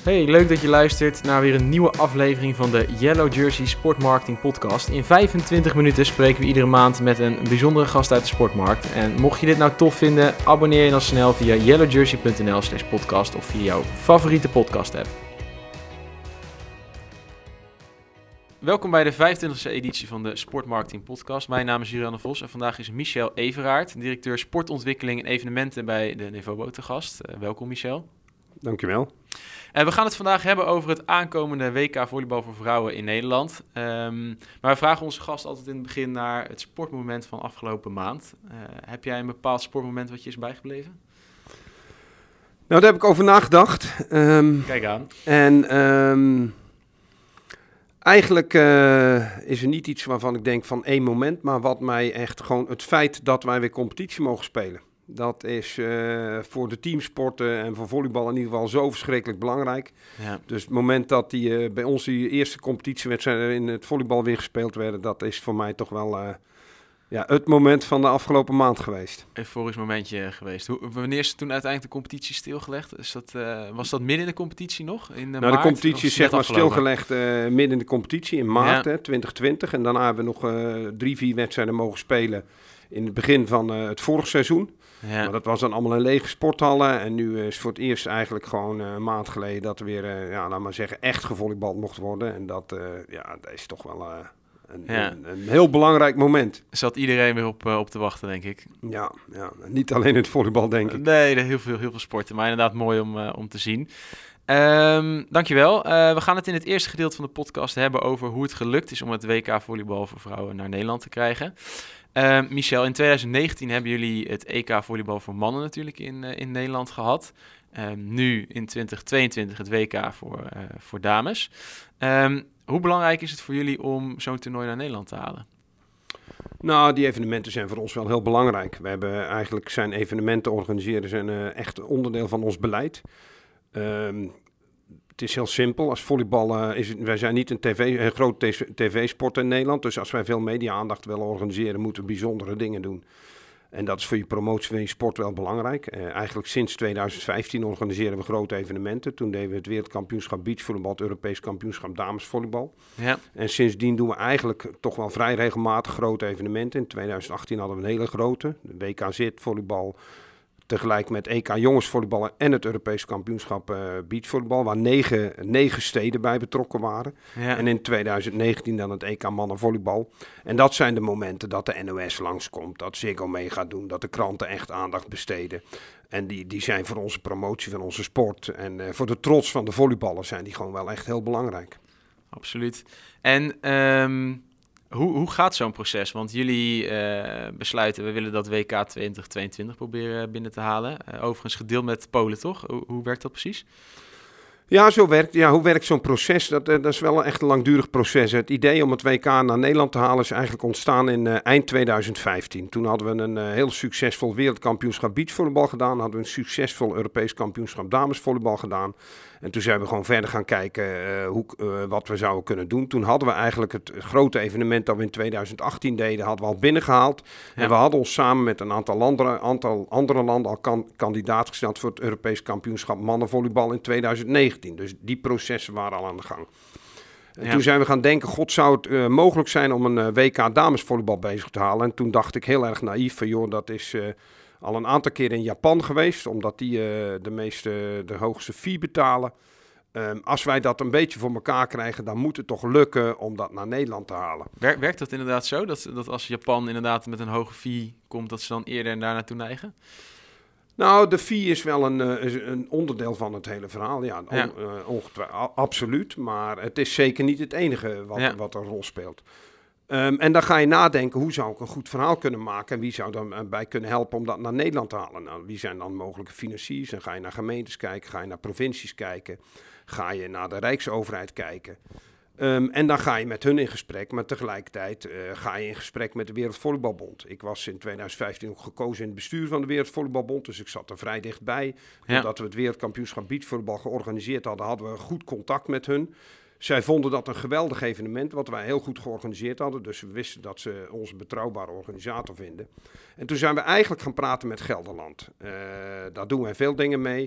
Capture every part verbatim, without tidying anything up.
Hey, leuk dat je luistert naar weer een nieuwe aflevering van de Yellow Jersey Sportmarketing Podcast. In vijfentwintig minuten spreken we iedere maand met een bijzondere gast uit de sportmarkt. En mocht je dit nou tof vinden, abonneer je dan snel via yellowjersey.nl slash podcast of via jouw favoriete podcast app. Welkom bij de vijfentwintigste editie van de Sportmarketing Podcast. Mijn naam is Julianne Vos en vandaag is Michel Everaert, directeur sportontwikkeling en evenementen bij de Nevobo te gast. Uh, welkom Michel. Dankjewel. Uh, we gaan het vandaag hebben over het aankomende W K volleybal voor vrouwen in Nederland. Um, maar we vragen onze gast altijd in het begin naar het sportmoment van afgelopen maand. Uh, heb jij een bepaald sportmoment wat je is bijgebleven? Nou, daar heb ik over nagedacht. Um, Kijk aan. En um, eigenlijk uh, is er niet iets waarvan ik denk van één moment, maar wat mij echt gewoon het feit dat wij weer competitie mogen spelen. Dat is uh, voor de teamsporten en voor volleybal in ieder geval zo verschrikkelijk belangrijk. Ja. Dus het moment dat die, uh, bij ons die eerste competitiewedstrijden in het volleybal weer gespeeld werden, dat is voor mij toch wel uh, ja, het moment van de afgelopen maand geweest. Euforisch momentje geweest. Hoe, wanneer is toen uiteindelijk de competitie stilgelegd? Is dat, uh, was dat midden in de competitie nog? In de nou, maart, de competitie is zeg maar stilgelegd uh, midden in de competitie in maart, ja. hè, twintig twintig. En daarna hebben we nog uh, drie, vier wedstrijden mogen spelen in het begin van uh, het vorig seizoen. Ja. Maar dat was dan allemaal een lege sporthallen. En nu is voor het eerst eigenlijk gewoon uh, een maand geleden dat er weer, uh, ja, laat maar zeggen, echt gevolleybald mocht worden. En dat, uh, ja, dat is toch wel uh, een, ja. een, een heel belangrijk moment. Zat iedereen weer op, uh, op te wachten, denk ik. Ja, ja, niet alleen het volleybal, denk ik. Nee, heel veel, heel veel sporten, maar inderdaad mooi om, uh, om te zien. Um, dankjewel. Uh, we gaan het in het eerste gedeelte van de podcast hebben over hoe het gelukt is om het W K volleybal voor vrouwen naar Nederland te krijgen. Uh, Michel, in twintig negentien hebben jullie het E K volleybal voor mannen natuurlijk in, uh, in Nederland gehad. Um, nu in twintig tweeëntwintig het W K voor, uh, voor dames. Um, hoe belangrijk is het voor jullie om zo'n toernooi naar Nederland te halen? Nou, die evenementen zijn voor ons wel heel belangrijk. We hebben eigenlijk zijn evenementen organiseren zijn uh, echt onderdeel van ons beleid. Um, Het is heel simpel. Als volleybal uh, is het, wij zijn niet een, tv, een groot tv-sport in Nederland. Dus als wij veel media-aandacht willen organiseren, moeten we bijzondere dingen doen. En dat is voor je promotie van je sport wel belangrijk. Uh, eigenlijk sinds twintig vijftien organiseren we grote evenementen. Toen deden we het wereldkampioenschap beachvolleybal, het Europees kampioenschap damesvolleybal. Ja. En sindsdien doen we eigenlijk toch wel vrij regelmatig grote evenementen. In twintig achttien hadden we een hele grote. De W K zitvolleybal. Tegelijk met E K jongensvolleyballen en het Europees kampioenschap uh, beachvolleybal, waar negen, negen steden bij betrokken waren. Ja. En in twintig negentien dan het E K mannenvolleybal. En dat zijn de momenten dat de N O S langskomt, dat Ziggo mee gaat doen, dat de kranten echt aandacht besteden. En die, die zijn voor onze promotie van onze sport en uh, voor de trots van de volleyballers zijn die gewoon wel echt heel belangrijk. Absoluut. En Um... Hoe, hoe gaat zo'n proces? Want jullie uh, besluiten, we willen dat W K twintig tweeëntwintig proberen binnen te halen. Uh, overigens gedeeld met Polen, toch? Hoe, hoe werkt dat precies? Ja, zo werkt, ja, hoe werkt zo'n proces? Dat, dat is wel een echt een langdurig proces. Het idee om het W K naar Nederland te halen is eigenlijk ontstaan in uh, eind twintig vijftien. Toen hadden we een uh, heel succesvol wereldkampioenschap beachvolleybal gedaan. Hadden we een succesvol Europees kampioenschap damesvolleybal gedaan. En toen zijn we gewoon verder gaan kijken uh, hoe, uh, wat we zouden kunnen doen. Toen hadden we eigenlijk het grote evenement dat we in twintig achttien deden, hadden we al binnengehaald. Ja. En we hadden ons samen met een aantal, landere, aantal andere landen al kan, kandidaat gesteld voor het Europees kampioenschap mannenvolleybal in twintig negentien. Dus die processen waren al aan de gang. En ja. Toen zijn we gaan denken, god, zou het uh, mogelijk zijn om een uh, W K damesvolleybal bezig te halen? En toen dacht ik heel erg naïef van, joh, dat is uh, al een aantal keer in Japan geweest, omdat die uh, de meeste, de hoogste fee betalen. Um, als wij dat een beetje voor elkaar krijgen, dan moet het toch lukken om dat naar Nederland te halen. Werkt, werkt dat inderdaad zo, dat, dat als Japan inderdaad met een hoge fee komt, dat ze dan eerder daar naartoe neigen? Nou, de fee is wel een, uh, een onderdeel van het hele verhaal. Ja, on, ja. Uh, ongetwijfeld, absoluut. Maar het is zeker niet het enige wat, ja. wat een rol speelt. Um, en dan ga je nadenken, hoe zou ik een goed verhaal kunnen maken? En wie zou dan uh, bij kunnen helpen om dat naar Nederland te halen? Nou, wie zijn dan mogelijke financiers? Dan ga je naar gemeentes kijken, ga je naar provincies kijken. Ga je naar de Rijksoverheid kijken. Um, en dan ga je met hun in gesprek, maar tegelijkertijd uh, ga je in gesprek met de Wereldvolleybalbond. Ik was in twintig vijftien ook gekozen in het bestuur van de Wereldvolleybalbond, dus ik zat er vrij dichtbij. Ja. Omdat we het wereldkampioenschap beachvolleybal georganiseerd hadden, hadden we goed contact met hun. Zij vonden dat een geweldig evenement, wat wij heel goed georganiseerd hadden. Dus we wisten dat ze ons een betrouwbare organisator vinden. En toen zijn we eigenlijk gaan praten met Gelderland. Uh, daar doen wij veel dingen mee.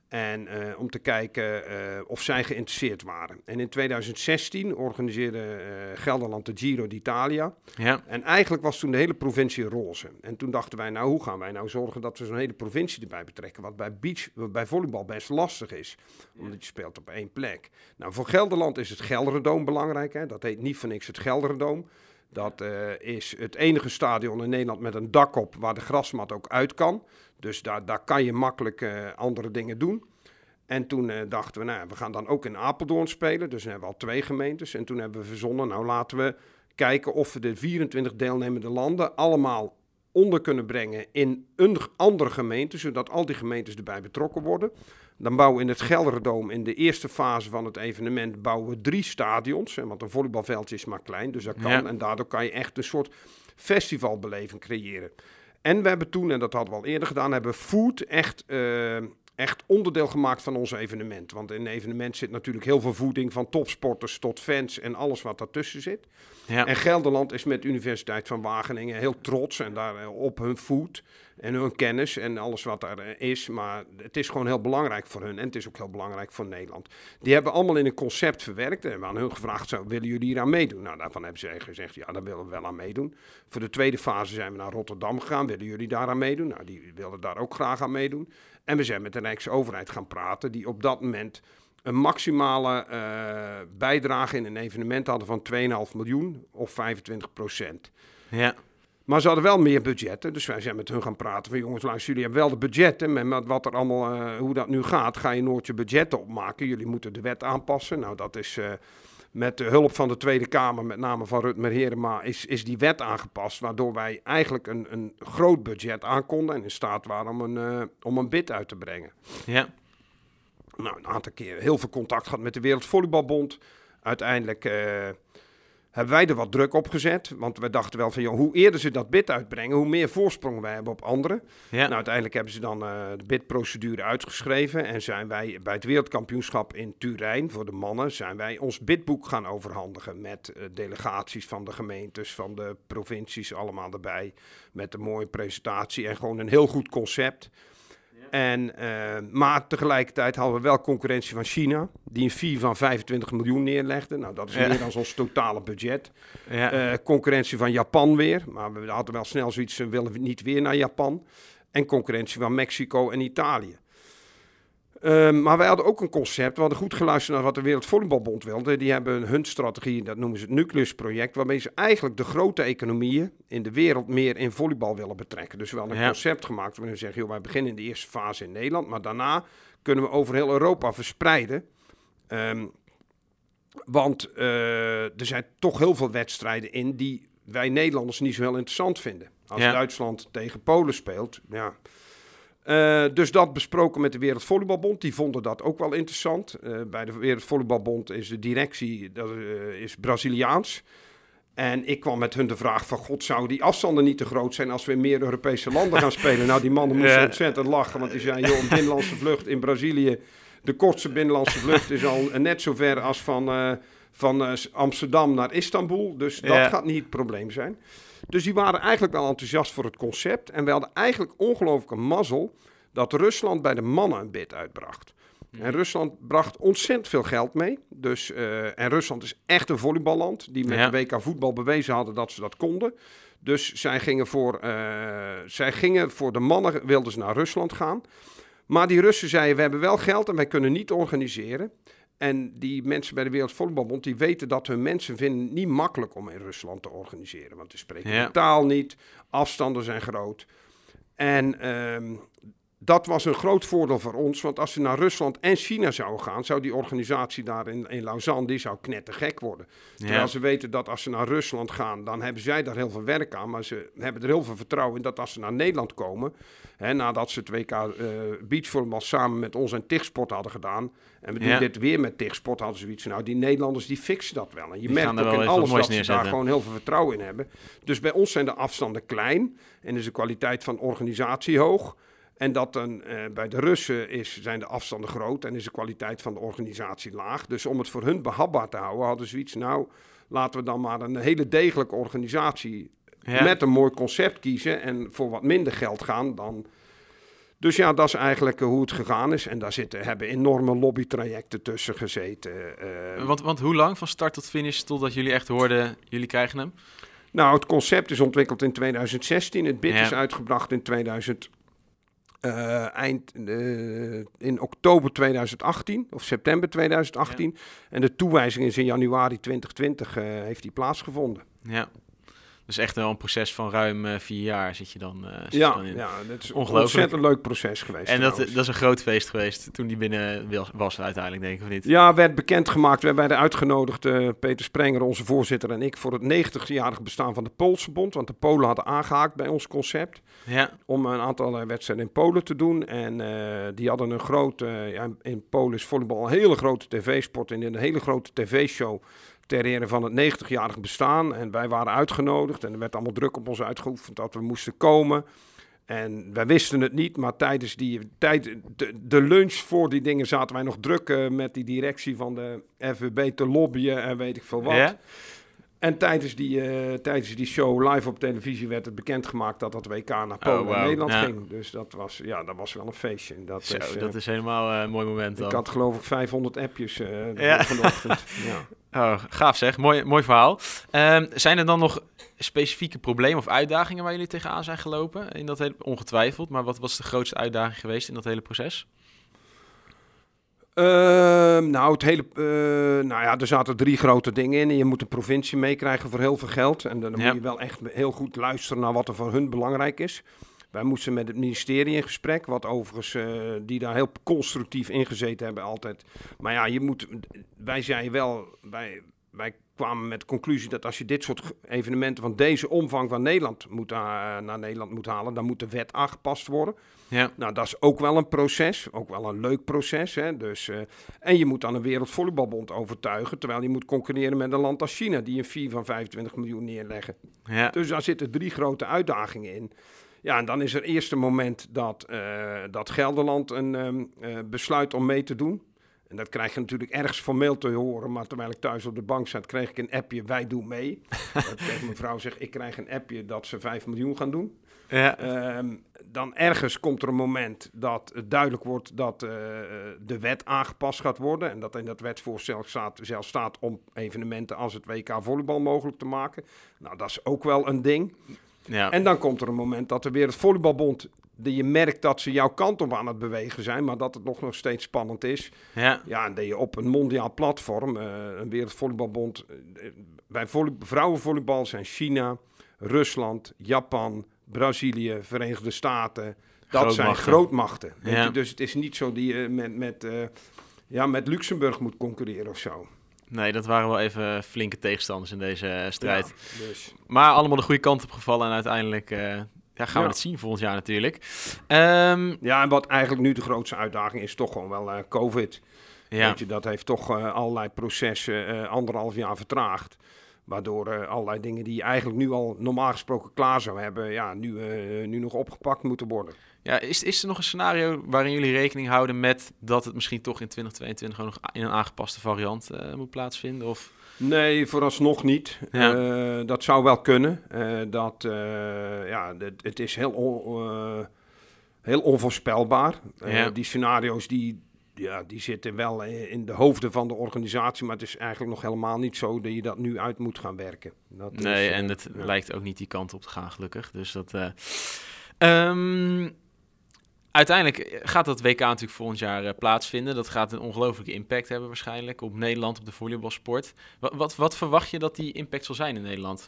En uh, om te kijken uh, of zij geïnteresseerd waren. En in twintig zestien organiseerde uh, Gelderland de Giro d'Italia. Ja. En eigenlijk was toen de hele provincie roze. En toen dachten wij, nou hoe gaan wij nou zorgen dat we zo'n hele provincie erbij betrekken? Wat bij beach, bij volleybal best lastig is. Omdat je speelt op één plek. Nou, voor Gelderland is het Gelderdoom belangrijk. Hè? Dat heet niet voor niks het Gelderdoom. Dat uh, is het enige stadion in Nederland met een dak op waar de grasmat ook uit kan. Dus daar, daar kan je makkelijk uh, andere dingen doen. En toen uh, dachten we, nou, we gaan dan ook in Apeldoorn spelen. Dus dan hebben we al twee gemeentes. En toen hebben we verzonnen, nou laten we kijken of we de vierentwintig deelnemende landen allemaal onder kunnen brengen in een andere gemeente. Zodat al die gemeentes erbij betrokken worden. Dan bouwen we in het Gelderdoom in de eerste fase van het evenement bouwen we drie stadions. Hè, want een volleybalveldje is maar klein, dus dat kan. Ja. En daardoor kan je echt een soort festivalbeleving creëren. En we hebben toen, en dat hadden we al eerder gedaan, hebben we food echt, uh, echt onderdeel gemaakt van ons evenement. Want in een evenement zit natuurlijk heel veel voeding, van topsporters tot fans en alles wat daartussen zit. Ja. En Gelderland is met de Universiteit van Wageningen heel trots en daar uh, op hun food en hun kennis en alles wat daar uh, is. Maar het is gewoon heel belangrijk voor hun en het is ook heel belangrijk voor Nederland. Die hebben allemaal in een concept verwerkt en we hebben aan hun gevraagd, zo, willen jullie hier aan meedoen? Nou, daarvan hebben ze gezegd, ja, daar willen we wel aan meedoen. Voor de tweede fase zijn we naar Rotterdam gegaan, willen jullie daar aan meedoen? Nou, die wilden daar ook graag aan meedoen. En we zijn met de Rijksoverheid gaan praten, die op dat moment een maximale uh, bijdrage in een evenement hadden van twee komma vijf miljoen of vijfentwintig procent. Ja. Maar ze hadden wel meer budgetten, dus wij zijn met hun gaan praten van jongens, luister, jullie hebben wel de budgetten, maar met wat er allemaal, uh, hoe dat nu gaat, ga je nooit je budgetten opmaken. Jullie moeten de wet aanpassen. Nou, dat is uh, met de hulp van de Tweede Kamer, met name van Rutmer Herema, is, is die wet aangepast, waardoor wij eigenlijk een, een groot budget aankonden en in staat waren om een, uh, om een bid uit te brengen. Ja. Nou, een aantal keer heel veel contact gehad met de Wereldvolleybalbond. Uiteindelijk uh, hebben wij er wat druk op gezet. Want we dachten wel van, joh, hoe eerder ze dat bid uitbrengen, hoe meer voorsprong wij hebben op anderen. Ja. Nou, uiteindelijk hebben ze dan uh, de bidprocedure uitgeschreven. En zijn wij bij het wereldkampioenschap in Turijn, voor de mannen, zijn wij ons bidboek gaan overhandigen. Met uh, delegaties van de gemeentes, van de provincies, allemaal erbij. Met een mooie presentatie en gewoon een heel goed concept. En, uh, maar tegelijkertijd hadden we wel concurrentie van China, die een fee van vijfentwintig miljoen neerlegde. Nou, dat is ja. meer dan ons totale budget. Ja. Uh, concurrentie van Japan weer, maar we hadden wel snel zoiets, we willen niet weer naar Japan. En concurrentie van Mexico en Italië. Uh, maar wij hadden ook een concept, we hadden goed geluisterd naar wat de Wereldvolleybalbond wilde. Die hebben hun strategie, dat noemen ze het Nucleus-project, waarmee ze eigenlijk de grote economieën in de wereld meer in volleybal willen betrekken. Dus we hadden een ja. concept gemaakt waarin we zeggen, joh, wij beginnen in de eerste fase in Nederland, maar daarna kunnen we over heel Europa verspreiden. Um, want uh, er zijn toch heel veel wedstrijden in die wij Nederlanders niet zo heel interessant vinden. Als ja. Duitsland tegen Polen speelt, ja... Uh, dus dat besproken met de Wereldvolleybalbond. Die vonden dat ook wel interessant. Uh, bij de Wereldvolleybalbond is de directie dat, uh, is Braziliaans. En ik kwam met hun de vraag van, god, zouden die afstanden niet te groot zijn als we in meer Europese landen gaan spelen? Nou, die mannen moesten ja. ontzettend lachen, want die zeiden, joh, een binnenlandse vlucht in Brazilië, de kortste binnenlandse vlucht is al net zo ver als van, uh, van uh, Amsterdam naar Istanbul. Dus dat ja. gaat niet het probleem zijn. Dus die waren eigenlijk wel enthousiast voor het concept. En we hadden eigenlijk ongelooflijke mazzel dat Rusland bij de mannen een bid uitbracht. Mm. En Rusland bracht ontzettend veel geld mee. Dus, uh, en Rusland is echt een volleyballand die met ja. de W K voetbal bewezen hadden dat ze dat konden. Dus zij gingen voor, uh, zij gingen voor de mannen, wilden ze naar Rusland gaan. Maar die Russen zeiden, we hebben wel geld en wij kunnen niet organiseren. En die mensen bij de Wereldvolleybalbond, die weten dat hun mensen vinden het niet makkelijk om in Rusland te organiseren. Want ze spreken ja. de taal niet, afstanden zijn groot. En um, dat was een groot voordeel voor ons, want als ze naar Rusland en China zouden gaan, zou die organisatie daar in, in Lausanne, die zou knettergek worden. Ja. Terwijl ze weten dat als ze naar Rusland gaan, dan hebben zij daar heel veel werk aan, maar ze hebben er heel veel vertrouwen in dat als ze naar Nederland komen, hè, nadat ze het W K uh, beachvolleybal samen met ons en Tigsport hadden gedaan, en we doen ja. dit weer met Tigsport, hadden ze zoiets, nou die Nederlanders die fixen dat wel. En je die merkt ook in alles dat ze daar gewoon heel veel vertrouwen in hebben. Dus bij ons zijn de afstanden klein en is de kwaliteit van organisatie hoog. En dat dan uh, bij de Russen is, zijn de afstanden groot en is de kwaliteit van de organisatie laag. Dus om het voor hun behapbaar te houden, hadden ze iets, nou, laten we dan maar een hele degelijke organisatie ja. met een mooi concept kiezen en voor wat minder geld gaan dan, Dus ja, dat is eigenlijk uh, hoe het gegaan is. En daar zitten, hebben enorme lobbytrajecten tussen gezeten. Uh, want, want hoe lang van start tot finish totdat jullie echt hoorden, jullie krijgen hem? Nou, het concept is ontwikkeld in twintig zestien. Het bid ja. is uitgebracht in tweeduizend, uh, eind, uh, in oktober twintig achttien of september twintig achttien. Ja. En de toewijzing is in januari twintig twintig uh, heeft die plaatsgevonden. Ja. Dus echt wel een proces van ruim uh, vier jaar zit je dan, uh, zit ja, je dan in. Ja, dat is een ontzettend leuk proces geweest. En dat, dat is een groot feest geweest toen die binnen was uiteindelijk, denk ik, of niet? Ja, werd bekendgemaakt. We werden uitgenodigd, uh, Peter Sprenger, onze voorzitter en ik, voor het negentigjarig bestaan van de Poolse Bond. Want de Polen hadden aangehaakt bij ons concept. Ja. Om een aantal uh, wedstrijden in Polen te doen. En uh, die hadden een grote, uh, ja, in Polen is volleybal een hele grote tv-sport en een hele grote tv-show ter ere van het negentigjarig bestaan. En wij waren uitgenodigd en er werd allemaal druk op ons uitgeoefend dat we moesten komen. En wij wisten het niet, maar tijdens die tijd, de, de lunch voor die dingen zaten wij nog druk uh, met die directie van de F V B te lobbyen en weet ik veel wat. Ja? En tijdens die, uh, tijdens die show live op televisie werd het bekendgemaakt dat dat W K naar Polen oh, wow. en Nederland ja. ging. Dus dat was, ja, dat was wel een feestje. Dat, Zo, is, uh, dat is helemaal uh, een mooi moment dan. Ik had geloof ik vijfhonderd appjes uh, de ja. volgende ochtend. Ja. Oh, gaaf zeg, mooi, mooi verhaal. Um, zijn er dan nog specifieke problemen of uitdagingen waar jullie tegenaan zijn gelopen? In dat hele, ongetwijfeld, maar wat was de grootste uitdaging geweest in dat hele proces? Uh, nou, het hele, uh, nou ja, er zaten drie grote dingen in. En je moet een provincie meekrijgen voor heel veel geld. En dan ja. moet je wel echt heel goed luisteren naar wat er voor hun belangrijk is. Wij moesten met het ministerie in gesprek, wat overigens, uh, die daar heel constructief in gezeten hebben altijd. Maar ja, je moet, wij zeiden wel, wij, wij kwamen met de conclusie dat als je dit soort evenementen van deze omvang van Nederland moet, uh, naar Nederland moet halen, dan moet de wet aangepast worden. Ja. Nou, dat is ook wel een proces, ook wel een leuk proces. Hè? Dus, uh, en je moet dan een Wereldvolleybalbond overtuigen, terwijl je moet concurreren met een land als China, die een fee van vijfentwintig miljoen neerleggen. Ja. Dus daar zitten drie grote uitdagingen in. Ja, en dan is er eerst een moment dat, uh, dat Gelderland een um, uh, besluit om mee te doen. En dat krijg je natuurlijk ergens formeel te horen, maar terwijl ik thuis op de bank zat, kreeg ik een appje, wij doen mee. Dat tegen mijn vrouw zegt, ik krijg een appje dat ze vijf miljoen gaan doen. Ja. Um, dan ergens komt er een moment dat het duidelijk wordt dat uh, de wet aangepast gaat worden. En dat in dat wetsvoorstel staat, zelfs staat om evenementen als het W K volleybal mogelijk te maken. Nou, dat is ook wel een ding. Ja. En dan komt er een moment dat er weer het volleybalbond, die je merkt dat ze jouw kant op aan het bewegen zijn, maar dat het nog, nog steeds spannend is. Ja. Ja, en dat je op een mondiaal platform, uh, een wereldvolleybalbond, uh, bij volley- vrouwenvolleybal zijn China, Rusland, Japan, Brazilië, Verenigde Staten. Dat grootmachten. zijn grootmachten. Weet ja. je? Dus het is niet zo die je met, met, uh, ja, met Luxemburg moet concurreren of zo. Nee, dat waren wel even flinke tegenstanders in deze uh, strijd. Ja, dus. Maar allemaal de goede kant op gevallen en uiteindelijk uh, ja, gaan we ja. het zien volgend jaar natuurlijk. Um, ja, en wat eigenlijk nu de grootste uitdaging is, toch gewoon wel uh, COVID. Ja. Weet je, dat heeft toch uh, allerlei processen uh, anderhalf jaar vertraagd. Waardoor uh, allerlei dingen die je eigenlijk nu al normaal gesproken klaar zou hebben, ja, nu, uh, nu nog opgepakt moeten worden. Ja, is, is er nog een scenario waarin jullie rekening houden met dat het misschien toch in twintig tweeëntwintig gewoon nog in een aangepaste variant uh, moet plaatsvinden? Of? Nee, vooralsnog niet. Ja. Uh, dat zou wel kunnen. Uh, dat, uh, ja, het, het is heel, on, uh, heel onvoorspelbaar. Uh, ja. Die scenario's die, ja, die zitten wel in de hoofden van de organisatie, maar het is eigenlijk nog helemaal niet zo dat je dat nu uit moet gaan werken. Dat nee, is, uh, en het ja. lijkt ook niet die kant op te gaan, gelukkig. Dus dat... Uh, um, Uiteindelijk gaat dat W K natuurlijk volgend jaar uh, plaatsvinden. Dat gaat een ongelofelijke impact hebben waarschijnlijk op Nederland, op de volleybalsport. Wat, wat, wat verwacht je dat die impact zal zijn in Nederland?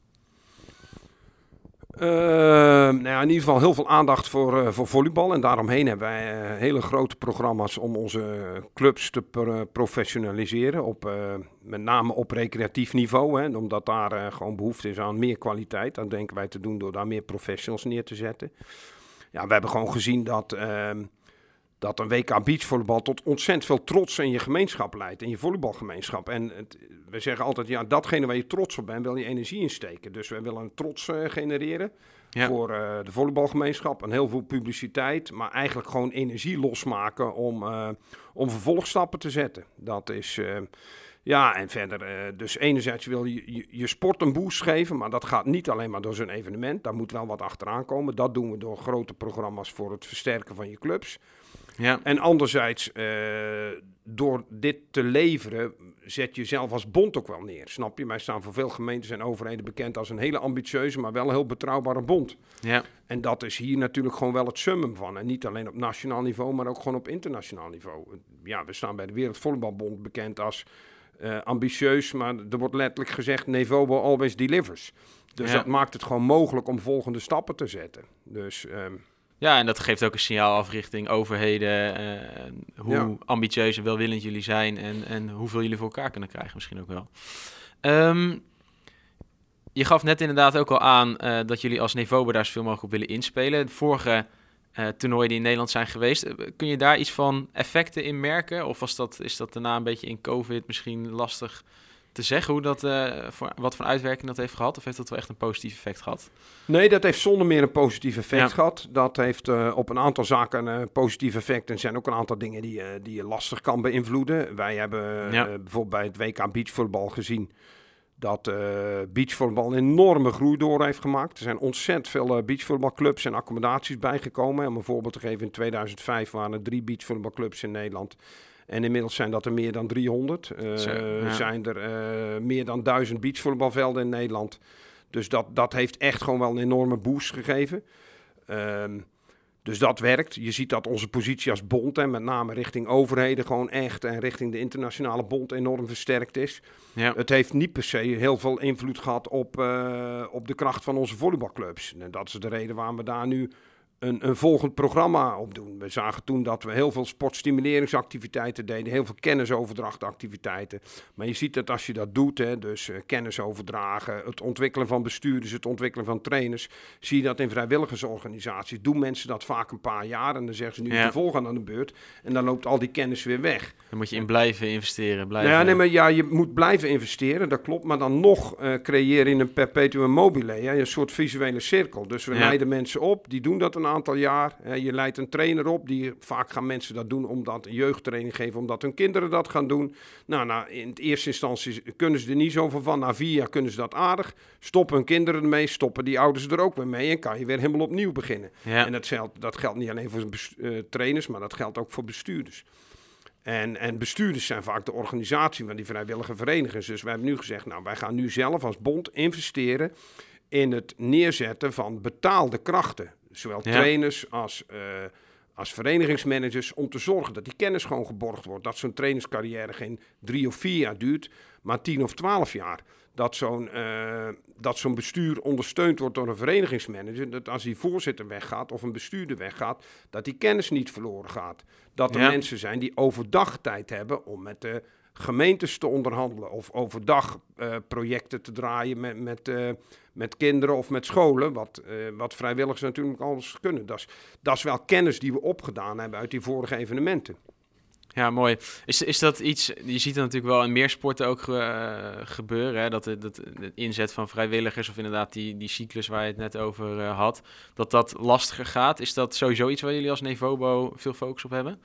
Uh, nou ja, in ieder geval heel veel aandacht voor, uh, voor volleybal. En daaromheen hebben wij uh, hele grote programma's om onze clubs te pro- professionaliseren. Op, uh, met name op recreatief niveau. Hè, omdat daar uh, gewoon behoefte is aan meer kwaliteit. Dat denken wij te doen door daar meer professionals neer te zetten. Ja, we hebben gewoon gezien dat, uh, dat een W K beachvolleybal tot ontzettend veel trots in je gemeenschap leidt, in je volleybalgemeenschap. En het, we zeggen altijd, ja, datgene waar je trots op bent, wil je energie insteken. Dus we willen een trots uh, genereren ja. voor uh, de volleybalgemeenschap. En heel veel publiciteit, maar eigenlijk gewoon energie losmaken om, uh, om vervolgstappen te zetten. Dat is... Uh, Ja, en verder, uh, dus enerzijds wil je, je je sport een boost geven, maar dat gaat niet alleen maar door zo'n evenement. Daar moet wel wat achteraan komen. Dat doen we door grote programma's voor het versterken van je clubs. Ja. En anderzijds, uh, door dit te leveren, zet je zelf als bond ook wel neer. Snap je? Wij staan voor veel gemeentes en overheden bekend als een hele ambitieuze, maar wel een heel betrouwbare bond. Ja. En dat is hier natuurlijk gewoon wel het summum van. En niet alleen op nationaal niveau, maar ook gewoon op internationaal niveau. Ja, we staan bij de Wereldvolleybalbond bekend als... Uh, ambitieus, maar er wordt letterlijk gezegd... Nevobo always delivers. Dus ja. dat maakt het gewoon mogelijk om volgende stappen te zetten. Dus, um... Ja, en dat geeft ook een signaal af richting overheden... Uh, hoe ja. ambitieus en welwillend jullie zijn... En, en hoeveel jullie voor elkaar kunnen krijgen misschien ook wel. Um, je gaf net inderdaad ook al aan... Uh, dat jullie als Nevobo daar zoveel mogelijk op willen inspelen. De vorige... Uh, toernooien die in Nederland zijn geweest. Uh, kun je daar iets van effecten in merken? Of was dat, is dat daarna een beetje in COVID misschien lastig te zeggen? Hoe dat, uh, voor, wat voor uitwerking dat heeft gehad? Of heeft dat wel echt een positief effect gehad? Nee, dat heeft zonder meer een positief effect ja. gehad. Dat heeft uh, op een aantal zaken een positief effect. En er zijn ook een aantal dingen die, uh, die je lastig kan beïnvloeden. Wij hebben ja. uh, bijvoorbeeld bij het W K beachvolley gezien... dat uh, beachvolley een enorme groei door heeft gemaakt. Er zijn ontzettend veel uh, beachvolleyclubs en accommodaties bijgekomen. Om een voorbeeld te geven, in tweeduizend vijf waren er drie beachvolleyclubs in Nederland. En inmiddels zijn dat er meer dan driehonderd. Uh, Zo, ja. Zijn er uh, meer dan duizend beachvolleyvelden in Nederland. Dus dat, dat heeft echt gewoon wel een enorme boost gegeven. Um, Dus dat werkt. Je ziet dat onze positie als bond, en met name richting overheden, gewoon echt en richting de internationale bond enorm versterkt is. Ja. Het heeft niet per se heel veel invloed gehad op, uh, op de kracht van onze volleybalclubs. En dat is de reden waarom we daar nu een, een volgend programma op doen. We zagen toen dat we heel veel sportstimuleringsactiviteiten deden, heel veel kennisoverdrachtactiviteiten. Maar je ziet dat als je dat doet, hè, dus uh, kennis overdragen, het ontwikkelen van bestuurders, het ontwikkelen van trainers, zie je dat in vrijwilligersorganisaties. Doen mensen dat vaak een paar jaar en dan zeggen ze nu ja. de volgende aan de beurt. En dan loopt al die kennis weer weg. Dan moet je in blijven investeren. Blijven... Ja, nee, maar ja, je moet blijven investeren, dat klopt. Maar dan nog uh, creëer je een perpetuum mobile, hè, een soort visuele cirkel. Dus we ja. leiden mensen op, die doen dat een aantal jaar. Hè, je leidt een trainer op, die vaak gaan mensen dat doen omdat een jeugdtraining geven, omdat hun kinderen dat gaan doen. Nou, nou in de eerste instantie kunnen ze er niet zoveel van. Na vier jaar kunnen ze dat aardig. Stoppen hun kinderen ermee, stoppen die ouders er ook weer mee en kan je weer helemaal opnieuw beginnen. Ja. En dat geldt, dat geldt niet alleen voor uh, trainers, maar dat geldt ook voor bestuurders. En, en bestuurders zijn vaak de organisatie van die vrijwillige verenigingen. Dus wij hebben nu gezegd, nou, wij gaan nu zelf als bond investeren in het neerzetten van betaalde krachten. Zowel ja. trainers als, uh, als verenigingsmanagers, om te zorgen dat die kennis gewoon geborgd wordt. Dat zo'n trainerscarrière geen drie of vier jaar duurt, maar tien of twaalf jaar. Dat zo'n, uh, dat zo'n bestuur ondersteund wordt door een verenigingsmanager. Dat als die voorzitter weggaat of een bestuurder weggaat, dat die kennis niet verloren gaat. Dat er ja. mensen zijn die overdag tijd hebben om met de gemeentes te onderhandelen. Of overdag uh, projecten te draaien met, met, uh, met kinderen of met scholen. Wat, uh, wat vrijwilligers natuurlijk alles kunnen. Dat is, dat is wel kennis die we opgedaan hebben uit die vorige evenementen. Ja, mooi. Is, is dat iets, je ziet het natuurlijk wel in meer sporten ook uh, gebeuren, hè? Dat de, dat de inzet van vrijwilligers of inderdaad die, die cyclus waar je het net over uh, had, dat dat lastiger gaat. Is dat sowieso iets waar jullie als Nevobo veel focus op hebben?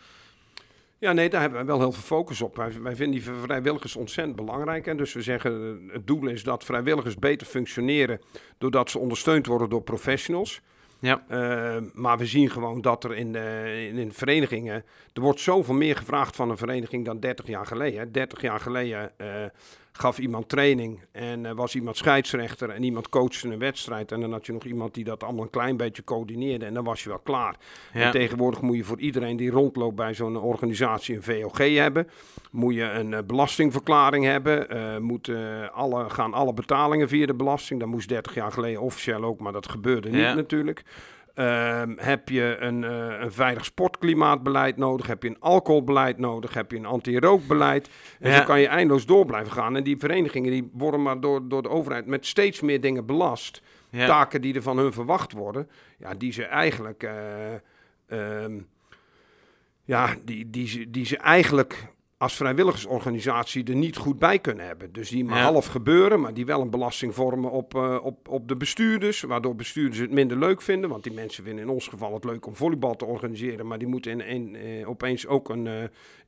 Ja, nee, daar hebben wij wel heel veel focus op. Wij, wij vinden die vrijwilligers ontzettend belangrijk. En dus we zeggen, het doel is dat vrijwilligers beter functioneren doordat ze ondersteund worden door professionals. Ja. Uh, maar we zien gewoon dat er in, uh, in, in verenigingen, er wordt zoveel meer gevraagd van een vereniging dan dertig jaar geleden. dertig jaar geleden uh, gaf iemand training en uh, was iemand scheidsrechter en iemand coachte een wedstrijd. En dan had je nog iemand die dat allemaal een klein beetje coördineerde en dan was je wel klaar. Ja. En tegenwoordig moet je voor iedereen die rondloopt bij zo'n organisatie een V O G hebben. Moet je een uh, belastingverklaring hebben. Uh, moet, uh, alle, gaan alle betalingen via de belasting. Dat moest dertig jaar geleden officieel ook, maar dat gebeurde niet ja. natuurlijk. Uh, heb je een, uh, een veilig sportklimaatbeleid nodig? Heb je een alcoholbeleid nodig? Heb je een anti-rookbeleid? En ja. zo kan je eindeloos door blijven gaan. En die verenigingen die worden maar door, door de overheid met steeds meer dingen belast. Ja. Taken die er van hun verwacht worden. Ja, die ze eigenlijk... Uh, um, ja, die, die, ze, die ze eigenlijk als vrijwilligersorganisatie er niet goed bij kunnen hebben. Dus die maar Ja. half gebeuren, maar die wel een belasting vormen op, uh, op, op de bestuurders. Waardoor bestuurders het minder leus vinden. Want die mensen vinden in ons geval het leuk om volleybal te organiseren. Maar die moeten in, in, uh, opeens ook een uh,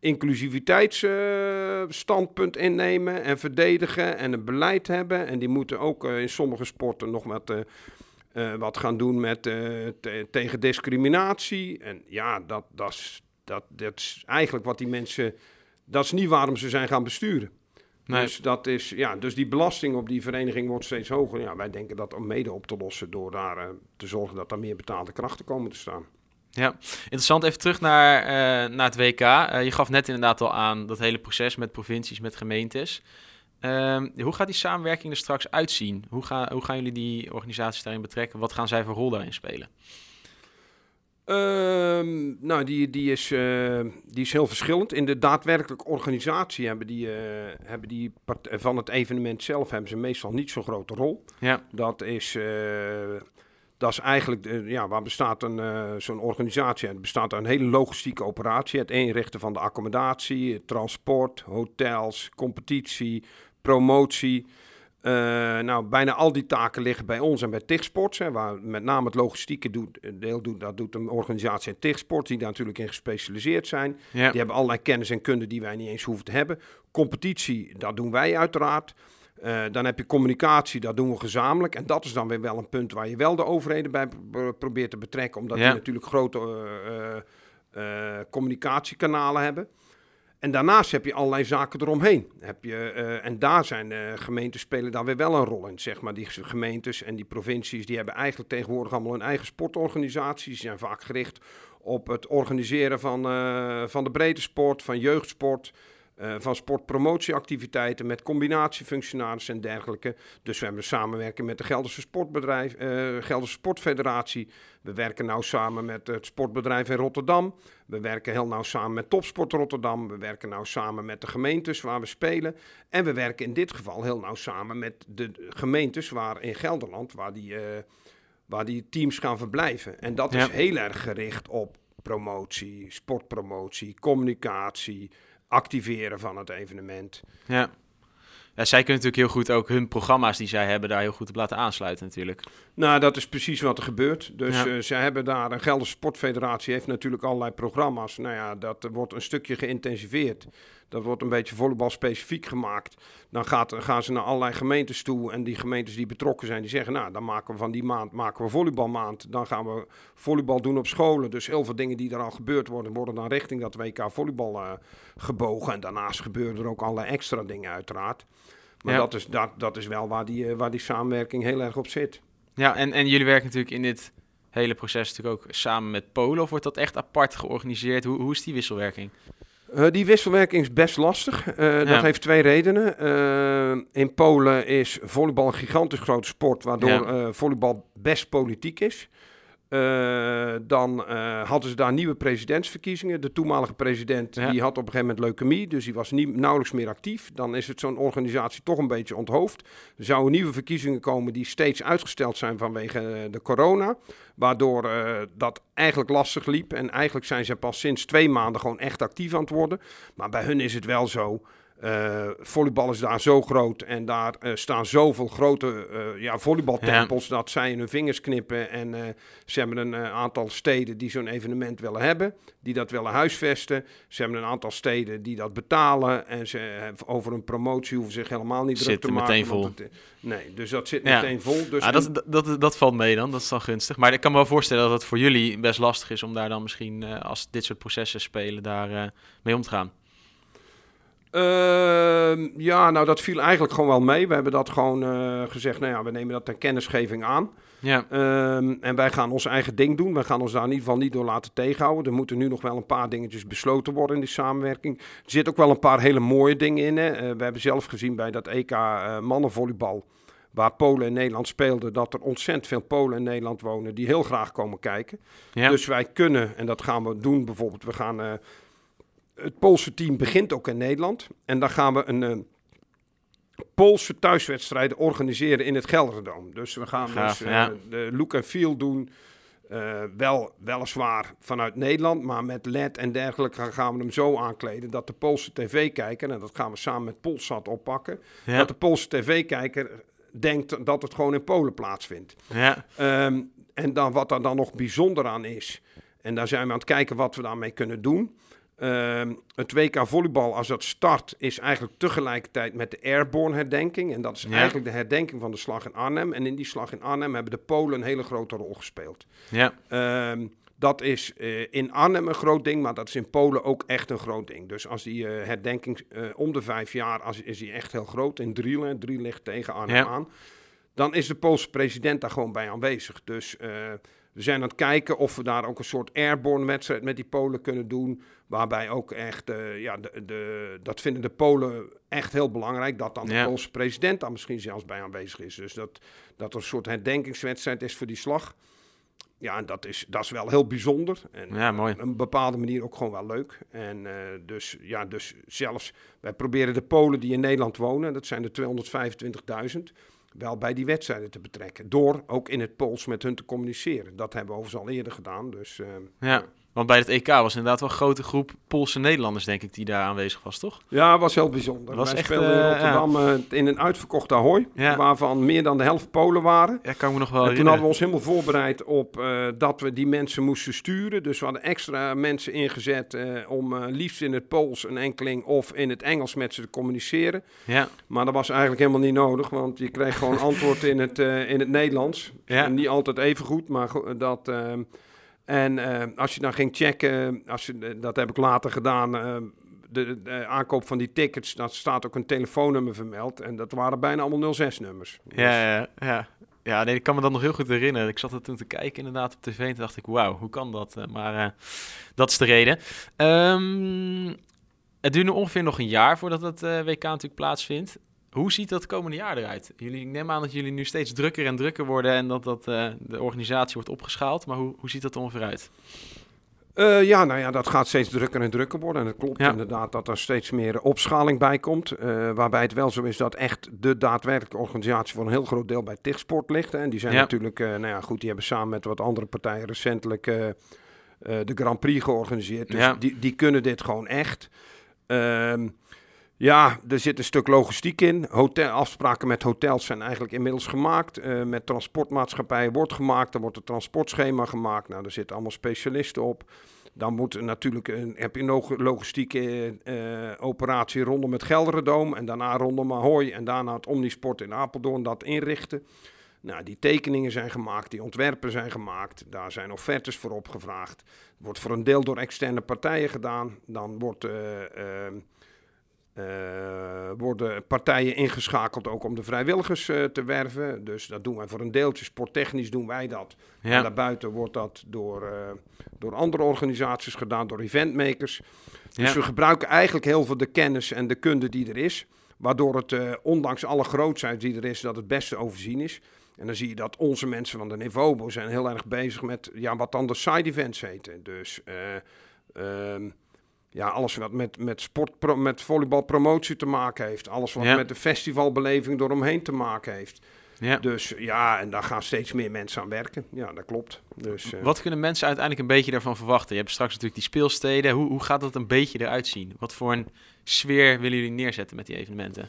inclusiviteitsstandpunt uh, innemen en verdedigen. En een beleid hebben. En die moeten ook uh, in sommige sporten nog wat... Uh, Uh, wat gaan doen met, uh, te, tegen discriminatie. En ja, dat, dat, is, dat, dat is eigenlijk wat die mensen... Dat is niet waarom ze zijn gaan besturen. Nee. Dus, dat is, ja, dus die belasting op die vereniging wordt steeds hoger. Ja, wij denken dat om mede op te lossen door daar uh, te zorgen dat er meer betaalde krachten komen te staan. Ja, interessant. Even terug naar, uh, naar het W K. Uh, je gaf net inderdaad al aan dat hele proces met provincies, met gemeentes. Uh, hoe gaat die samenwerking er straks uitzien? Hoe, ga, hoe gaan jullie die organisaties daarin betrekken? Wat gaan zij voor rol daarin spelen? Uh, nou, die, die, is, uh, die is heel verschillend. In de daadwerkelijke organisatie hebben die, uh, hebben die part- van het evenement zelf hebben ze meestal niet zo'n grote rol. Ja. Dat is, uh, dat is eigenlijk, uh, ja, waar bestaat een, uh, zo'n organisatie? Het bestaat uit een hele logistieke operatie. Het inrichten van de accommodatie, het transport, hotels, competitie, promotie. Uh, nou, bijna al die taken liggen bij ons en bij TIGsports, hè, waar met name het logistieke doet, deel doet, dat doet een organisatie in TIGsports, die daar natuurlijk in gespecialiseerd zijn. Ja. Die hebben allerlei kennis en kunde die wij niet eens hoeven te hebben. Competitie, dat doen wij uiteraard. Uh, dan heb je communicatie, dat doen we gezamenlijk. En dat is dan weer wel een punt waar je wel de overheden bij pro- probeert te betrekken, omdat Ja. die natuurlijk grote uh, uh, uh, communicatiekanalen hebben. En daarnaast heb je allerlei zaken eromheen. Heb je, uh, en daar zijn uh, gemeenten spelen daar weer wel een rol in. Zeg maar, die gemeentes en die provincies die hebben eigenlijk tegenwoordig allemaal hun eigen sportorganisaties. Die zijn vaak gericht op het organiseren van, uh, van de breedte sport, van jeugdsport, uh, van sportpromotieactiviteiten met combinatiefunctionarissen en dergelijke. Dus we hebben samenwerking met de Gelderse Sportbedrijf, uh, Gelderse Sportfederatie. We werken nauw samen met het sportbedrijf in Rotterdam. We werken heel nauw samen met Topsport Rotterdam. We werken nauw samen met de gemeentes waar we spelen. En we werken in dit geval heel nauw samen met de gemeentes waar in Gelderland, waar die, uh, waar die teams gaan verblijven. En dat Ja. is heel erg gericht op promotie, sportpromotie, communicatie, activeren van het evenement. Ja. Ja, zij kunnen natuurlijk heel goed ook hun programma's die zij hebben daar heel goed op laten aansluiten natuurlijk. Nou, dat is precies wat er gebeurt. Dus Ja. uh, zij hebben daar, een Gelderse Sportfederatie heeft natuurlijk allerlei programma's. Nou ja, dat wordt een stukje geïntensiveerd. Dat wordt een beetje volleybal specifiek gemaakt. Dan gaat, gaan ze naar allerlei gemeentes toe. En die gemeentes die betrokken zijn, die zeggen, nou, dan maken we van die maand maken we volleybalmaand. Dan gaan we volleybal doen op scholen. Dus heel veel dingen die er al gebeurd worden, worden dan richting dat W K volleybal uh, gebogen. En daarnaast gebeuren er ook allerlei extra dingen uiteraard. Maar Ja. dat, is, dat, dat is wel waar die, uh, waar die samenwerking heel erg op zit. Ja, en, en jullie werken natuurlijk in dit hele proces natuurlijk ook samen met Polen. Of wordt dat echt apart georganiseerd? Hoe, hoe is die wisselwerking? Uh, die wisselwerking is best lastig. Uh, Ja. Dat heeft twee redenen. Uh, in Polen is volleybal een gigantisch grote sport, waardoor Ja. uh, volleybal best politiek is. Uh, dan uh, hadden ze daar nieuwe presidentsverkiezingen. De toenmalige president Ja. die had op een gegeven moment leukemie, dus die was niet, nauwelijks meer actief. Dan is het zo'n organisatie toch een beetje onthoofd. Er zouden nieuwe verkiezingen komen die steeds uitgesteld zijn vanwege uh, de corona. Waardoor uh, dat eigenlijk lastig liep. En eigenlijk zijn ze pas sinds twee maanden gewoon echt actief aan het worden. Maar bij hun is het wel zo. Uh, volleybal is daar zo groot en daar uh, staan zoveel grote uh, ja, volleybaltempels ja. dat zij in hun vingers knippen. En uh, ze hebben een uh, aantal steden die zo'n evenement willen hebben, die dat willen huisvesten. Ze hebben een aantal steden die dat betalen en ze, uh, over een promotie hoeven zich helemaal niet druk te maken. Zit meteen vol. Het, nee, dus dat zit ja. meteen vol. Dus ah, dat, dat, dat, dat valt mee dan, dat is dan gunstig. Maar ik kan me wel voorstellen dat het voor jullie best lastig is om daar dan misschien, uh, als dit soort processen spelen, daar uh, mee om te gaan. Uh, ja, nou dat viel eigenlijk gewoon wel mee. We hebben dat gewoon uh, gezegd, nou ja, we nemen dat ter kennisgeving aan. Ja. Uh, en wij gaan ons eigen ding doen. Wij gaan ons daar in ieder geval niet door laten tegenhouden. Er moeten nu nog wel een paar dingetjes besloten worden in die samenwerking. Er zitten ook wel een paar hele mooie dingen in. Hè. Uh, we hebben zelf gezien bij dat E K uh, mannenvolleybal, waar Polen en Nederland speelden, dat er ontzettend veel Polen in Nederland wonen die heel graag komen kijken. Ja. Dus wij kunnen, en dat gaan we doen bijvoorbeeld, we gaan... Uh, Het Poolse team begint ook in Nederland. En dan gaan we een uh, Poolse thuiswedstrijden organiseren in het Gelderdoom. Dus we gaan Gaaf, dus uh, ja. de look and feel doen. Uh, wel, weliswaar vanuit Nederland, maar met L E D en dergelijke gaan we hem zo aankleden dat de Poolse tv-kijker, en dat gaan we samen met Polsat oppakken, ja. dat de Poolse tv-kijker denkt dat het gewoon in Polen plaatsvindt. Ja. Um, en dan, wat er dan nog bijzonder aan is, en daar zijn we aan het kijken wat we daarmee kunnen doen. Um, het W K volleybal, als dat start, is eigenlijk tegelijkertijd met de Airborne herdenking. En dat is ja. eigenlijk de herdenking van de slag in Arnhem. En in die slag in Arnhem hebben de Polen een hele grote rol gespeeld. Ja. Um, dat is uh, in Arnhem een groot ding, maar dat is in Polen ook echt een groot ding. Dus als die uh, herdenking uh, om de vijf jaar, als, is die echt heel groot in Driel. En Driel ligt tegen Arnhem ja. aan. Dan is de Poolse president daar gewoon bij aanwezig. Dus uh, we zijn aan het kijken of we daar ook een soort airborne wedstrijd met die Polen kunnen doen. Waarbij ook echt, uh, ja, de, de, dat vinden de Polen echt heel belangrijk. Dat dan de ja. Poolse president daar misschien zelfs bij aanwezig is. Dus dat, dat er een soort herdenkingswedstrijd is voor die slag. Ja, dat is, dat is wel heel bijzonder. En ja, mooi. op een bepaalde manier ook gewoon wel leuk. En uh, dus, ja, dus zelfs, wij proberen de Polen die in Nederland wonen, dat zijn er tweehonderdvijfentwintigduizend, wel bij die wedstrijden te betrekken. Door ook in het Pools met hun te communiceren. Dat hebben we overigens al eerder gedaan. Dus, uh, ja. Want bij het E K was inderdaad wel een grote groep Poolse Nederlanders, denk ik, die daar aanwezig was, toch? Ja, was heel bijzonder. Was Wij echt, speelden in Rotterdam ja. uh, in een uitverkocht Ahoy, ja. waarvan meer dan de helft Polen waren. Ja, kan ik me nog wel en herinneren. toen hadden we ons helemaal voorbereid op uh, dat we die mensen moesten sturen. Dus we hadden extra mensen ingezet uh, om uh, liefst in het Pools een enkeling of in het Engels met ze te communiceren. Ja. Maar dat was eigenlijk helemaal niet nodig, want je kreeg gewoon antwoord in het, uh, in het Nederlands. Ja. Niet altijd even goed, maar go- dat... Uh, En uh, als je dan ging checken, als je, dat heb ik later gedaan, uh, de, de aankoop van die tickets, daar staat ook een telefoonnummer vermeld. En dat waren bijna allemaal nul zes nummers. Dus. Ja, ja, ja. Ja, nee, ik kan me dat nog heel goed herinneren. Ik zat er toen te kijken inderdaad op tv en toen dacht ik, wauw, hoe kan dat? Maar uh, dat is de reden. Um, het duurt nu ongeveer nog een jaar voordat het uh, W K natuurlijk plaatsvindt. Hoe ziet dat komende jaar eruit? Jullie, ik neem aan dat jullie nu steeds drukker en drukker worden en dat, dat uh, de organisatie wordt opgeschaald. Maar hoe, hoe ziet dat er ongeveer uit? Uh, ja, nou ja, dat gaat steeds drukker en drukker worden. En het klopt ja. inderdaad dat er steeds meer opschaling bij komt. Uh, waarbij het wel zo is dat echt de daadwerkelijke organisatie voor een heel groot deel bij TIGsport ligt. Hè. En die zijn ja. natuurlijk, uh, nou ja goed, die hebben samen met wat andere partijen recentelijk uh, uh, de Grand Prix georganiseerd. Dus ja. die, die kunnen dit gewoon echt. Uh, Ja, er zit een stuk logistiek in. Hotel, afspraken met hotels zijn eigenlijk inmiddels gemaakt. Uh, met transportmaatschappijen wordt gemaakt. Er wordt een transportschema gemaakt. Nou, daar zitten allemaal specialisten op. Dan moet er natuurlijk een, heb je een logistieke uh, operatie rondom het Gelderdoom. En daarna rondom Ahoy. En daarna het Omnisport in Apeldoorn dat inrichten. Nou, die tekeningen zijn gemaakt, die ontwerpen zijn gemaakt. Daar zijn offertes voor opgevraagd. Het wordt voor een deel door externe partijen gedaan. Dan wordt... Uh, uh, Uh, worden partijen ingeschakeld ook om de vrijwilligers uh, te werven. Dus dat doen wij voor een deeltje. Sporttechnisch doen wij dat. Ja. En daarbuiten wordt dat door, uh, door andere organisaties gedaan, door eventmakers. Dus ja. we gebruiken eigenlijk heel veel de kennis en de kunde die er is. Waardoor het, uh, ondanks alle grootsheid die er is, dat het best te overzien is. En dan zie je dat onze mensen van de Nivobo zijn heel erg bezig met ja, wat dan de side events heten. Dus... Uh, um, Ja, alles wat met, met, sport, met volleybalpromotie te maken heeft. Alles wat ja. met de festivalbeleving eromheen te maken heeft. Ja. Dus ja, en daar gaan steeds meer mensen aan werken. Ja, dat klopt. Dus, uh... Wat kunnen mensen uiteindelijk een beetje daarvan verwachten? Je hebt straks natuurlijk die speelsteden. Hoe, hoe gaat dat een beetje eruit zien? Wat voor een sfeer willen jullie neerzetten met die evenementen?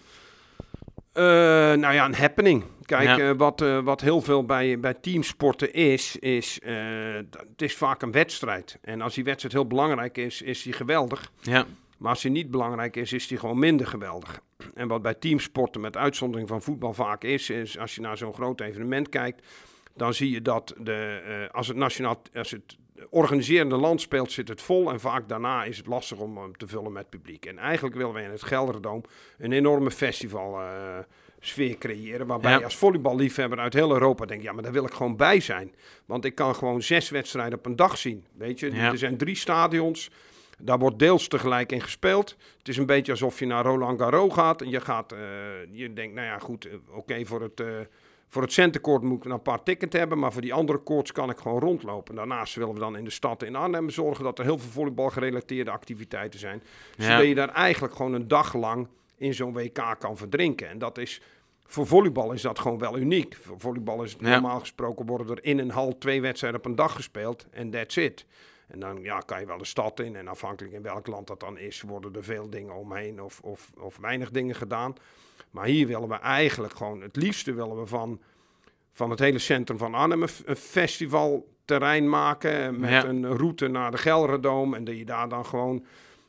Uh, nou ja, een happening. Kijk, ja. uh, wat, uh, wat heel veel bij, bij teamsporten is, is uh, het is vaak een wedstrijd. En als die wedstrijd heel belangrijk is, is die geweldig. Ja. Maar als die niet belangrijk is, is die gewoon minder geweldig. En wat bij teamsporten met uitzondering van voetbal vaak is, is als je naar zo'n groot evenement kijkt, dan zie je dat de, uh, als het nationaal, als het organiserende land speelt, zit het vol. En vaak daarna is het lastig om hem te vullen met publiek. En eigenlijk willen we in het Gelderdoom een enorme festival uh, sfeer creëren. Waarbij ja. je als volleyballiefhebber uit heel Europa denkt, ja, maar daar wil ik gewoon bij zijn. Want ik kan gewoon zes wedstrijden op een dag zien. Weet je, ja. er zijn drie stadions. Daar wordt deels tegelijk in gespeeld. Het is een beetje alsof je naar Roland Garros gaat. En je gaat, uh, je denkt, nou ja, goed, uh, oké, okay, voor het... Uh, Voor het centercourt moet ik een apart ticket hebben, maar voor die andere courts kan ik gewoon rondlopen. Daarnaast willen we dan in de stad in Arnhem zorgen dat er heel veel volleybalgerelateerde activiteiten zijn. Ja. Zodat je daar eigenlijk gewoon een dag lang in zo'n W K kan verdrinken. En dat is voor volleybal is dat gewoon wel uniek. Voor volleybal is het Ja. normaal gesproken worden er in een hal twee wedstrijden op een dag gespeeld en that's it. En dan ja, kan je wel de stad in en afhankelijk in welk land dat dan is, worden er veel dingen omheen of, of, of weinig dingen gedaan. Maar hier willen we eigenlijk gewoon, het liefste willen we van, van het hele centrum van Arnhem een, een festivalterrein maken met Ja. een route naar de Gelderdoom en dat je daar dan gewoon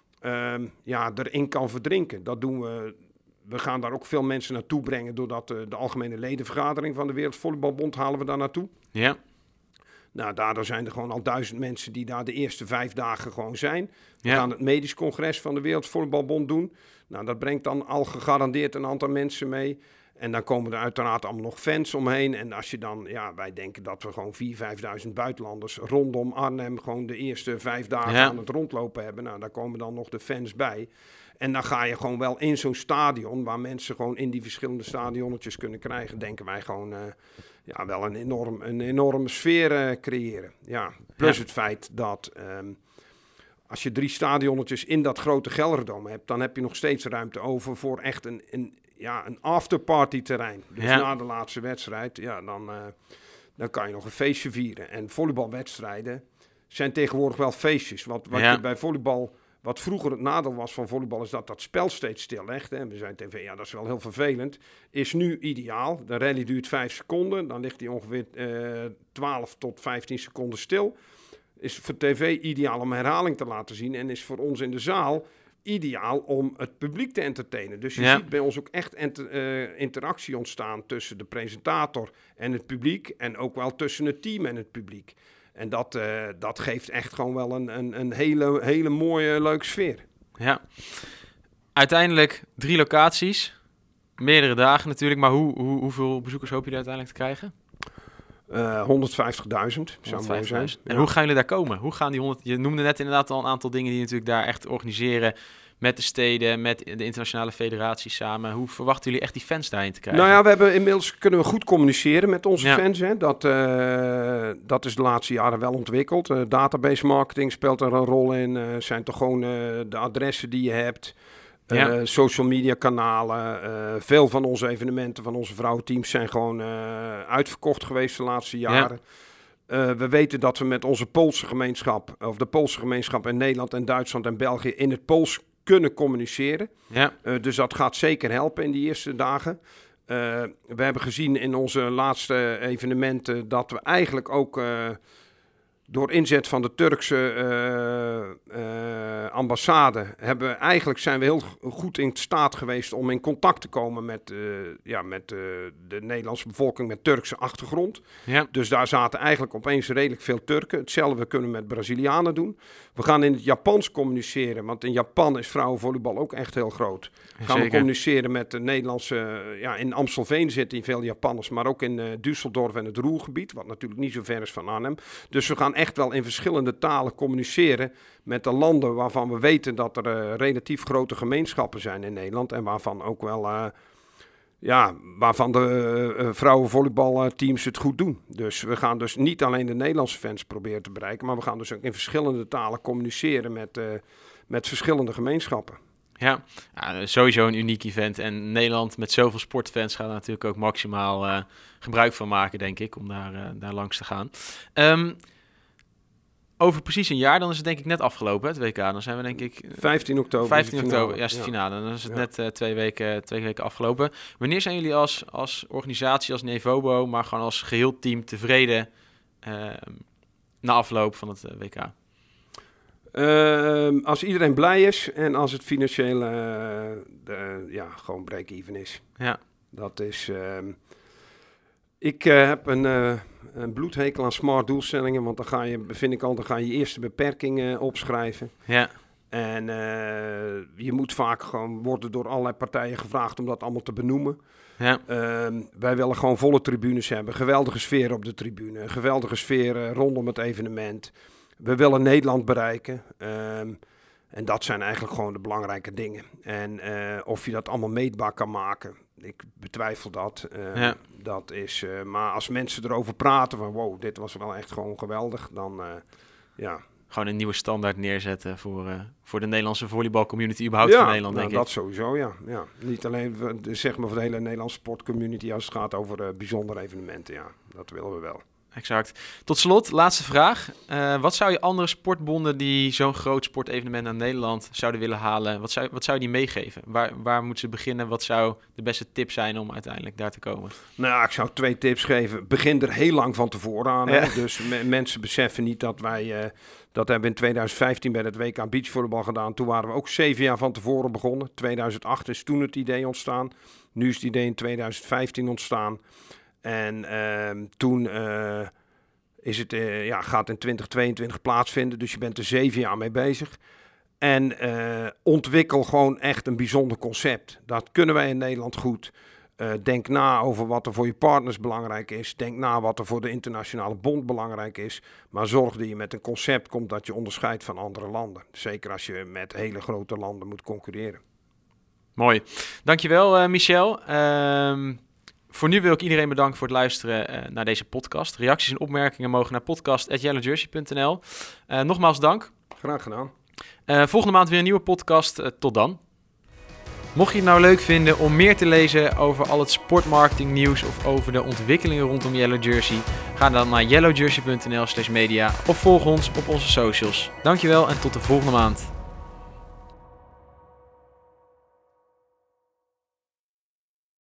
um, ja, erin kan verdrinken. Dat doen we. We gaan daar ook veel mensen naartoe brengen doordat de, de algemene ledenvergadering van de Wereldvolleybalbond halen we daar naartoe. Ja. Nou, daardoor zijn er gewoon al duizend mensen die daar de eerste vijf dagen gewoon zijn. We Ja. gaan het medisch congres van de Wereldvolleybalbond doen. Nou, dat brengt dan al gegarandeerd een aantal mensen mee. En dan komen er uiteraard allemaal nog fans omheen. En als je dan, ja, wij denken dat we gewoon vierduizend, vijfduizend buitenlanders rondom Arnhem gewoon de eerste vijf dagen Ja. aan het rondlopen hebben. Nou, daar komen dan nog de fans bij. En dan ga je gewoon wel in zo'n stadion, waar mensen gewoon in die verschillende stadionnetjes kunnen krijgen, denken wij gewoon uh, ja, wel een, enorm, een enorme sfeer uh, creëren. Ja, plus Ja. het feit dat um, als je drie stadionnetjes in dat grote Gelderdoom hebt, dan heb je nog steeds ruimte over voor echt een, een, ja, een afterparty terrein. Dus Ja. na de laatste wedstrijd, ja, dan, uh, dan kan je nog een feestje vieren. En volleybalwedstrijden zijn tegenwoordig wel feestjes. Wat, wat Ja. je bij volleybal... Wat vroeger het nadeel was van volleybal is dat dat spel steeds stil legt. En we zijn tv, ja, dat is wel heel vervelend. Is nu ideaal. De rally duurt vijf seconden. Dan ligt die ongeveer uh, twaalf tot vijftien seconden stil. Is voor tv ideaal om herhaling te laten zien. En is voor ons in de zaal ideaal om het publiek te entertainen. Dus je Ja. ziet bij ons ook echt enter, uh, interactie ontstaan tussen de presentator en het publiek. En ook wel tussen het team en het publiek. En dat, uh, dat geeft echt gewoon wel een, een, een hele, hele mooie, leuke sfeer. Ja. Uiteindelijk drie locaties. Meerdere dagen natuurlijk. Maar hoe, hoe, hoeveel bezoekers hoop je er uiteindelijk te krijgen? Uh, honderdvijftigduizend zou mooi zijn. En Ja. hoe gaan jullie daar komen? Hoe gaan die honderd... Je noemde net inderdaad al een aantal dingen die je natuurlijk daar echt organiseren. Met de steden, met de internationale federaties samen. Hoe verwachten jullie echt die fans daarin te krijgen? Nou ja, we hebben inmiddels kunnen we goed communiceren met onze Ja. fans. Hè. Dat, uh, dat is de laatste jaren wel ontwikkeld. Uh, database marketing speelt er een rol in. Uh, zijn toch gewoon uh, de adressen die je hebt. Uh, Ja. Social media kanalen. Uh, veel van onze evenementen, van onze vrouwenteams zijn gewoon uh, uitverkocht geweest de laatste jaren. Ja. Uh, we weten dat we met onze Poolse gemeenschap, of de Poolse gemeenschap in Nederland en Duitsland en België in het Pools kunnen communiceren. Ja. Uh, dus dat gaat zeker helpen in die eerste dagen. Uh, we hebben gezien in onze laatste evenementen dat we eigenlijk ook uh, door inzet van de Turkse uh, uh, ambassade hebben we, eigenlijk zijn we heel goed in staat geweest om in contact te komen met, uh, ja, met uh, de Nederlandse bevolking met Turkse achtergrond. Ja. Dus daar zaten eigenlijk opeens redelijk veel Turken. Hetzelfde kunnen we met Brazilianen doen. We gaan in het Japans communiceren, want in Japan is vrouwenvolleybal ook echt heel groot. Gaan Zeker. we communiceren met de Nederlandse... Ja, in Amstelveen zitten veel Japanners, maar ook in uh, Düsseldorf en het Ruhrgebied, wat natuurlijk niet zo ver is van Arnhem. Dus we gaan echt wel in verschillende talen communiceren met de landen waarvan we weten dat er uh, relatief grote gemeenschappen zijn in Nederland en waarvan ook wel... Uh, Ja, waarvan de uh, vrouwenvolleybalteams het goed doen. Dus we gaan dus niet alleen de Nederlandse fans proberen te bereiken, maar we gaan dus ook in verschillende talen communiceren met, uh, met verschillende gemeenschappen. Ja. Ja, sowieso een uniek event. En Nederland met zoveel sportfans gaat er natuurlijk ook maximaal uh, gebruik van maken, denk ik, om daar, uh, daar langs te gaan. Um, over precies een jaar, dan is het denk ik net afgelopen, het W K. Dan zijn we denk ik... vijftien oktober. vijftien is de oktober, ja, is de ja. finale. Dan is het Ja. net uh, twee, weken, twee weken afgelopen. Wanneer zijn jullie als, als organisatie, als Nevobo, maar gewoon als geheel team tevreden uh, na afloop van het uh, W K? Uh, als iedereen blij is en als het financieel uh, de, ja, gewoon break-even is. Ja. Dat is... Uh, ik uh, heb een, uh, een bloedhekel aan smart doelstellingen, want dan ga je, vind ik al, dan ga je eerste beperkingen opschrijven. Ja. En uh, je moet vaak gewoon worden door allerlei partijen gevraagd om dat allemaal te benoemen. Ja. Uh, wij willen gewoon volle tribunes hebben, geweldige sfeer op de tribune, een geweldige sfeer uh, rondom het evenement. We willen Nederland bereiken. Um, en dat zijn eigenlijk gewoon de belangrijke dingen. En uh, of je dat allemaal meetbaar kan maken, ik betwijfel dat. Uh, Ja. dat is, uh, maar als mensen erover praten van wow, dit was wel echt gewoon geweldig, dan uh, ja... gewoon een nieuwe standaard neerzetten voor, uh, voor de Nederlandse volleybalcommunity, überhaupt ja, van Nederland, nou, denk dat ik. sowieso, ja. ja. Niet alleen zeg maar voor de hele Nederlandse sportcommunity als het gaat over uh, bijzondere evenementen, ja. Dat willen we wel. Exact. Tot slot, laatste vraag. Uh, wat zou je andere sportbonden die zo'n groot sportevenement naar Nederland zouden willen halen, wat zou, wat zou je die meegeven? Waar, waar moeten ze beginnen? Wat zou de beste tip zijn om uiteindelijk daar te komen? Nou, ik zou twee tips geven. Begin er heel lang van tevoren aan. Ja. Hè? Dus me- mensen beseffen niet dat wij... Uh, dat hebben we in tweeduizend vijftien bij het W K beachvolleybal gedaan. Toen waren we ook zeven jaar van tevoren begonnen. tweeduizend acht is toen het idee ontstaan. Nu is het idee in tweeduizend vijftien ontstaan. En uh, toen uh, is het, uh, ja, gaat in twintig tweeëntwintig plaatsvinden. Dus je bent er zeven jaar mee bezig. En uh, ontwikkel gewoon echt een bijzonder concept. Dat kunnen wij in Nederland goed. Uh, denk na over wat er voor je partners belangrijk is. Denk na wat er voor de internationale bond belangrijk is. Maar zorg dat je met een concept komt dat je onderscheidt van andere landen. Zeker als je met hele grote landen moet concurreren. Mooi. Dankjewel, uh, Michel. Um... Voor nu wil ik iedereen bedanken voor het luisteren uh, naar deze podcast. Reacties en opmerkingen mogen naar podcast at yellow jersey punt n l. Uh, nogmaals dank. Graag gedaan. Uh, volgende maand weer een nieuwe podcast. Uh, tot dan. Mocht je het nou leuk vinden om meer te lezen over al het sportmarketing nieuws of over de ontwikkelingen rondom Yellow Jersey, ga dan naar yellow jersey punt n l slash media of volg ons op onze socials. Dankjewel en tot de volgende maand.